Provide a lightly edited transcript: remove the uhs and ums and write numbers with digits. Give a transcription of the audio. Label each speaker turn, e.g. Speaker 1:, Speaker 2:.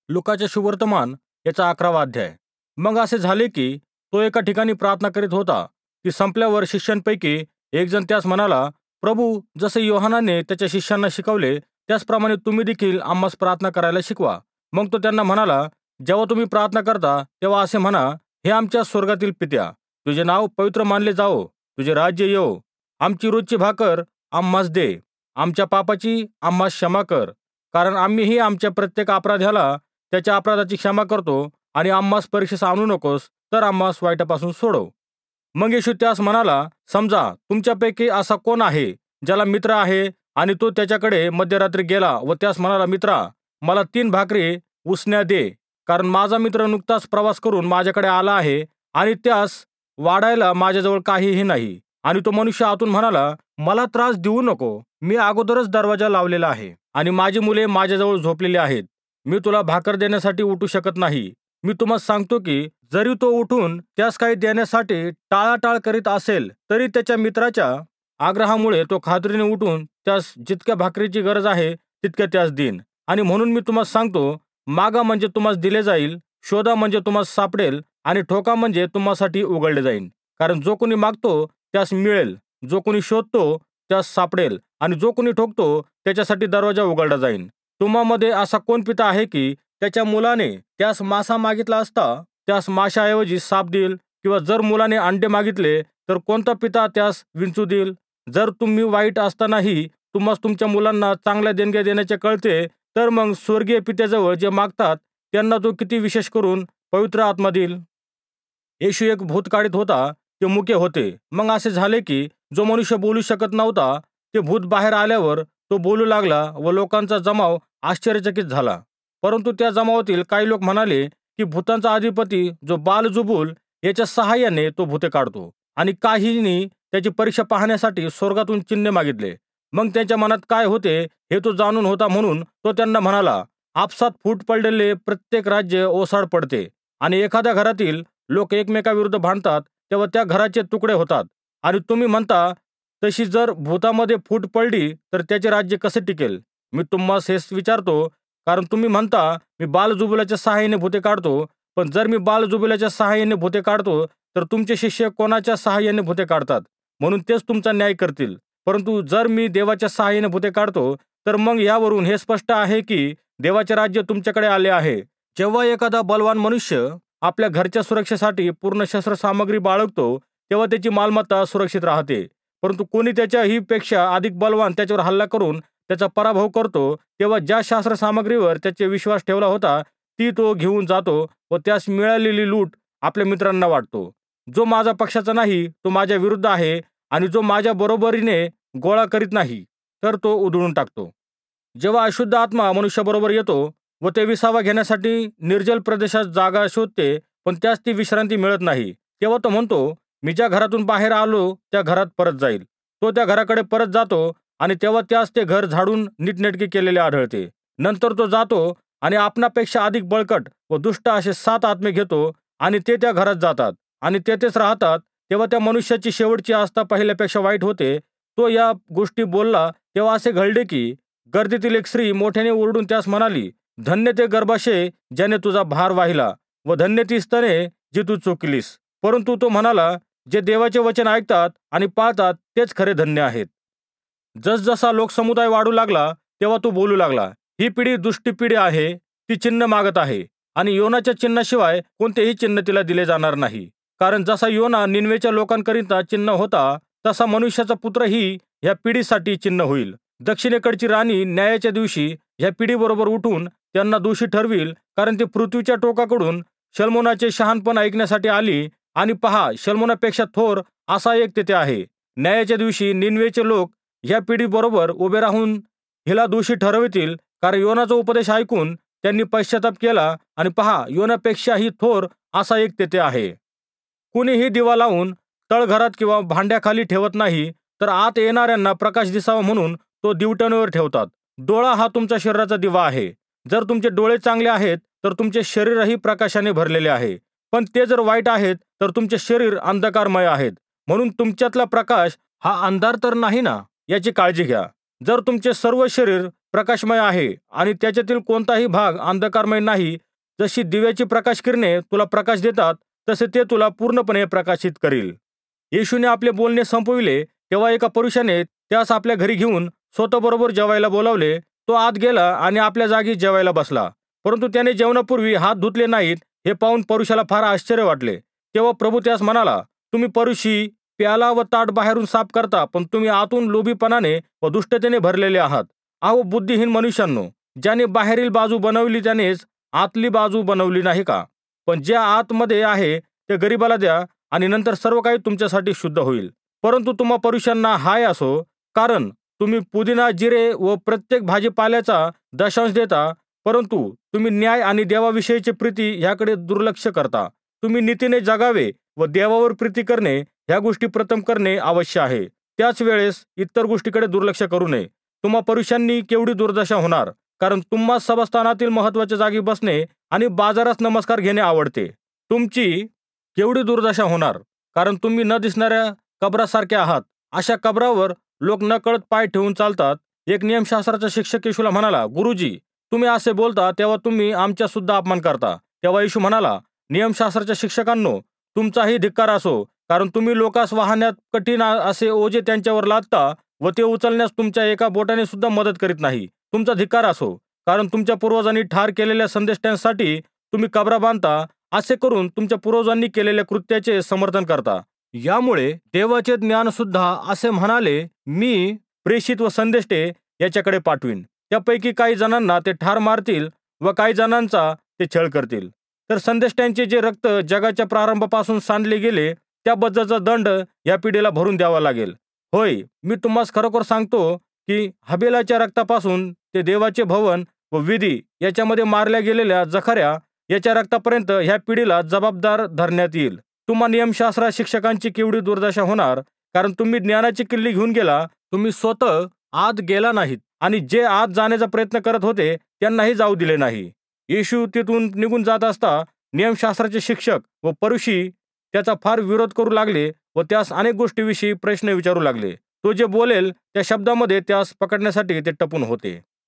Speaker 1: लुकाचे शुभवर्तमान याचा 11वा अध्याय. मग असे झाले की तो एका ठिकाणी प्रार्थना करीत होता. ती संपल्यावर शिष्यांपैकी एक जण त्यास म्हणाला, प्रभू, जसे योहानाने त्याच्या शिष्यांना शिकवले त्याचप्रमाणे तुम्ही देखील आम्हास प्रार्थना करायला शिकवा. मग तो त्यांना म्हणाला, जेव्हा तुम्ही प्रार्थना करता तेव्हा असे म्हणा, हे आमच्या स्वर्गातील पित्या, तुझे नाव पवित्र मानले जाओ, तुझे राज्य येवो, आमची रोजची भाकर आम्हास दे, आमच्या पापाची आम्हास क्षमा कर, कारण आम्हीही आमच्या प्रत्येक अपराध्याला त्याच्या अपराधाची क्षमा करतो, आणि आम्हास परीक्षेस आणू नकोस, तर आम्हास वाईटापासून सोडव. मग येशू त्यास म्हणाला, समजा तुमच्यापैकी असा कोण आहे ज्याला मित्र आहे आणि तो त्याच्याकडे मध्यरात्री गेला व त्यास म्हणाला, मित्रा, मला 3 भाकरी उसण्या दे, कारण माझा मित्र नुकताच प्रवास करून माझ्याकडे आला आहे आणि त्यास वाढायला माझ्याजवळ काहीही नाही. आणि तो मनुष्य आतून म्हणाला, मला त्रास देऊ नको, मी अगोदरच दरवाजा लावलेला आहे आणि माझी मुले माझ्याजवळ झोपलेली आहेत, मी तुला भाकर देण्यासाठी उठू शकत नाही. मी तुम्हाला सांगतो की जरी तो उठून त्यास काही देण्यासाठी टाळाटाळ करीत असेल तरी त्याच्या मित्राच्या आग्रहामुळे तो खात्रीने उठून त्यास जितक्या भाकरीची गरज आहे तितक्या त्यास देईन. आणि म्हणून मी तुम्हाला सांगतो, मागा म्हणजे तुम्हास दिले जाईल, शोधा म्हणजे तुम्हास सापडेल, आणि ठोका म्हणजे तुम्हासाठी उघडले जाईल. कारण जो कोणी मागतो त्यास मिळेल, जो कोणी शोधतो त्यास सापडेल, आणि जो कोणी ठोकतो त्याच्यासाठी दरवाजा उघडला जाईल. तुम्हामध्ये असा कोण पिता आहे की त्याच्या मुलाने त्यास मासा मागितला असता त्यास माशाऐवजी साप देईल, किंवा जर मुलाने अंडे मागितले तर कोणता पिता त्यास विंचू देईल? जर तुम्ही वाईट असतानाही तुम्हास तुमच्या मुलांना चांगल्या देणग्या देण्याचे कळते, तर मग स्वर्गीय पित्याजवळ जे मागतात त्यांना तो किती विशेष करून पवित्र आत्मा देईल. येशू एक भूत काढीत होता, ते मुके होते. मग असे झाले की जो मनुष्य बोलू शकत नव्हता ते भूत बाहेर आल्यावर तो बोलू लागला व लोकांचा जमाव आश्चर्यचकित झाला. परंतु त्या जमावातील काही लोक म्हणाले की भूतांचा अधिपती जो बालजुबूल याच्या सहाय्याने तो भूते काढतो, आणि काहींनी त्याची परीक्षा पाहण्यासाठी स्वर्गातून चिन्ह मागितले. मग त्यांच्या मनात काय होते हे तो जाणून होता, म्हणून तो त्यांना म्हणाला, आपसात फूट पडलेले प्रत्येक राज्य ओसाड पडते, आणि एखाद्या घरातील लोक एकमेकाविरुद्ध भांडतात तेव्हा त्या घराचे तुकडे होतात. आणि तुम्ही म्हणता तशी जर भूतामध्ये फूट पडली तर त्याचे राज्य कसे टिकेल? मी तुम्हास हेच विचारतो, कारण तुम्ही म्हणता मी बालजुबुलाच्या सहाय्याने भूते काढतो. पण जर मी बालजुबुलाच्या सहाय्याने भूते काढतो तर तुमचे शिष्य कोणाच्या सहाय्याने भूते काढतात? म्हणून तेच तुमचा न्याय करतील. परंतु जर मी देवाच्या सहाय्याने भूते काढतो तर मग यावरून हे स्पष्ट आहे की देवाचे राज्य तुमच्याकडे आले आहे. जेव्हा एखादा बलवान मनुष्य आपल्या घरच्या सुरक्षेसाठी पूर्ण शस्त्रसामग्री बाळगतो तेव्हा त्याची मालमत्ता सुरक्षित राहते. परंतु कोणी त्याच्याही पेक्षा अधिक बलवान त्याच्यावर हल्ला करून त्याचा पराभव करतो, तेव्हा ज्या शस्त्रसामग्रीवर त्याचे विश्वास ठेवला होता ती तो घेऊन जातो व त्यास मिळालेली लूट आपल्या मित्रांना वाटतो. जो माझा पक्षाचा नाही तो माझ्या विरुद्ध आहे, आणि जो माझ्या बरोबरीने गोळा करीत नाही तर तो उधळून टाकतो. जेव्हा अशुद्ध आत्मा मनुष्याबरोबर येतो व ते विसावा घेण्यासाठी निर्जल प्रदेशात जागा शोधते, पण त्यास ती विश्रांती मिळत नाही, तेव्हा तो म्हणतो, मी ज्या घरातून बाहेर आलो त्या घरात परत जाईल. तो त्या घराकडे परत जातो आणि तेव्हा त्यास ते घर झाडून नीटनेटके केलेले आढळते. नंतर तो जातो आणि आपणापेक्षा अधिक बळकट व दुष्ट असे 7 आत्मे घेतो आणि ते त्या घरात जातात आणि तेथेच राहतात. तेव्हा त्या मनुष्याची शेवटची अवस्था पहिल्यापेक्षा वाईट होते. तो या गोष्टी बोलला तेव्हा असे घडले की गर्दीतील एक स्त्री मोठ्याने ओरडून त्यास म्हणाली, धन्य ते गर्भाशय ज्याने तुझा भार वाहिला, व धन्य ती स्तने जी तू चोखलीस. परंतु तो म्हणाला, जे देवाचे वचन ऐकतात आणि पाळतात तेच खरे धन्य आहेत. जसजसा लोकसमुदाय वाढू लागला तेव्हा तो बोलू लागला, ही पिढी दुष्टी पिढी आहे, ती चिन्ह मागत आहे, आणि योनाच्या चिन्हाशिवाय कोणतेही चिन्ह तिला दिले जाणार नाही. कारण जसा योना निनवेच्या लोकांकरिता चिन्ह होता, तसा मनुष्याचा पुत्रही ह्या पिढीसाठी चिन्ह होईल. दक्षिणेकडची राणी न्यायाच्या दिवशी ह्या पिढीबरोबर उठून त्यांना दोषी ठरविल, कारण ती पृथ्वीच्या टोकाकडून शल्मोनाचे शहाणपण ऐकण्यासाठी आली, आणि पहा, शल्मोनापेक्षा थोर असा एक तेथे आहे. न्यायाच्या दिवशी निनवेचे लोक ह्या पिढीबरोबर उभे राहून हिला दोषी ठरवितील, कारण योनाचा उपदेश ऐकून त्यांनी पश्चाताप केला, आणि पहा, योनापेक्षाही थोर असा एक तेथे आहे. कुणीही दिवा लावून तळघरात किंवा भांड्याखाली ठेवत नाही, तर आत येणाऱ्यांना प्रकाश दिसावा म्हणून तो दिवट्यावर ठेवतात. डोळा हा तुमच्या शरीराचा दिवा आहे. जर तुमचे डोळे चांगले आहेत तर तुमचे शरीरही प्रकाशाने भरलेले आहे, पण ते जर वाईट आहेत तर तुमचे शरीर अंधकारमय आहेत. म्हणून तुमच्यातला प्रकाश हा अंधार तर नाही ना, याची काळजी घ्या. जर तुमचे सर्व शरीर प्रकाशमय आहे आणि त्याच्यातील कोणताही भाग अंधकारमय नाही. जशी दिव्याची प्रकाश किरणे तुला प्रकाश देतात, तसे ते तुला पूर्णपणे प्रकाशित करील. येशूने आपले बोलणे संपविले तेव्हा एका पुरुषाने त्यास आपल्या घरी घेऊन स्वतःबरोबर जेवायला बोलावले. तो आत गेला आणि आपल्या जागी जेवायला बसला. परंतु त्याने जेवणापूर्वी हात धुतले नाहीत. हे पाहून परुषाला फार आश्चर्य वाटले. तेव्हा प्रभू त्यास म्हणाला, तुम्ही परुषी प्याला व ताट बाहेरून साफ करता, पण तुम्ही आतून लोभीपणाने व दुष्टतेने भरलेले आहात. अहो बुद्धिहीन मनुष्यांनो, ज्याने बाहेरील बाजू बनवली त्यानेच आतली बाजू बनवली नाही का? पण जे आतमध्ये आहे ते गरिबाला द्या आणि नंतर सर्व काही तुमच्यासाठी शुद्ध होईल. परंतु तुम्हा परुषांना हाय असो, कारण तुम्ही पुदिना, जिरे व प्रत्येक भाजीपाल्याचा दशांश देता, परंतु तुम्ही न्याय आणि देवाविषयीची प्रीती ह्याकडे दुर्लक्ष करता. तुम्ही नीतीने जगावे व देवावर प्रीती करणे ह्या गोष्टी प्रथम करणे आवश्यक आहे. त्याच वेळेस इतर गोष्टीकडे दुर्लक्ष करू नये. तुम्हा पुरुषांनी केवढी दुर्दशा होणार, कारण तुम्हा सभास्थानातील महत्वाच्या जागी बसणे आणि बाजारात नमस्कार घेणे आवडते. तुमची केवढी दुर्दशा होणार, कारण तुम्ही न दिसणाऱ्या कबरासारखे आहात. अशा कबरावर लोक नकळत पाय ठेवून चालतात. एक नियमशास्त्राचा शिक्षक येशूला म्हणाला, गुरुजी, तुम्ही असे बोलता तेव्हा तुम्ही आमचा सुद्धा अपमान करता. तेव्हा येशू म्हणाला, नियमशास्त्राच्या शिक्षकांनो, तुमचाही धिक्कार असो, कारण तुम्ही लोकास वाहण्यात कठीण असे ओझे त्यांच्यावर लादता व ते उचलण्यास तुमच्या एका बोटाने सुद्धा मदत करीत नाही. तुमचा धिक्कार असो, कारण तुमच्या पूर्वजांनी ठार केलेल्या संदेष्टांसाठी तुम्ही कबरा बांधता. असे करून तुमच्या पूर्वजांनी केलेल्या कृत्याचे समर्थन करता. यामुळे देवाचे ज्ञान सुद्धा असे म्हणाले, मी प्रेषित व संदेष्टे याच्याकडे पाठवीन. त्यापैकी काही जणांना ते ठार मारतील व काही जणांचा ते छळ करतील. तर संदेष्टांचे जे रक्त जगाच्या प्रारंभापासून सांडले गेले त्याबद्दलचा दंड या पिढीला भरून द्यावा लागेल. होय, मी तुम्हास खरोखर सांगतो की हबेलाच्या रक्तापासून ते देवाचे भवन व विधी याच्यामध्ये मारल्या गेलेल्या जखऱ्या याच्या रक्तापर्यंत ह्या पिढीला जबाबदार धरण्यात येईल. तुम्हा नियमशास्त्र शिक्षकांची केवढी दुर्दशा होणार, कारण तुम्ही ज्ञानाची किल्ली घेऊन गेला, तुम्ही स्वतः आत गेला नाहीत आणि जे आत जाण्याचा प्रयत्न करत होते त्यांनाही जाऊ दिले नाही. येशू तिथून निघून जात असता नियमशास्त्राचे शिक्षक व परुषी त्याचा फार विरोध करू लागले व त्यास अनेक गोष्टीविषयी प्रश्न विचारू लागले. तो जे बोलेल त्या शब्दामध्ये त्यास पकडण्यासाठी ते टपून होते.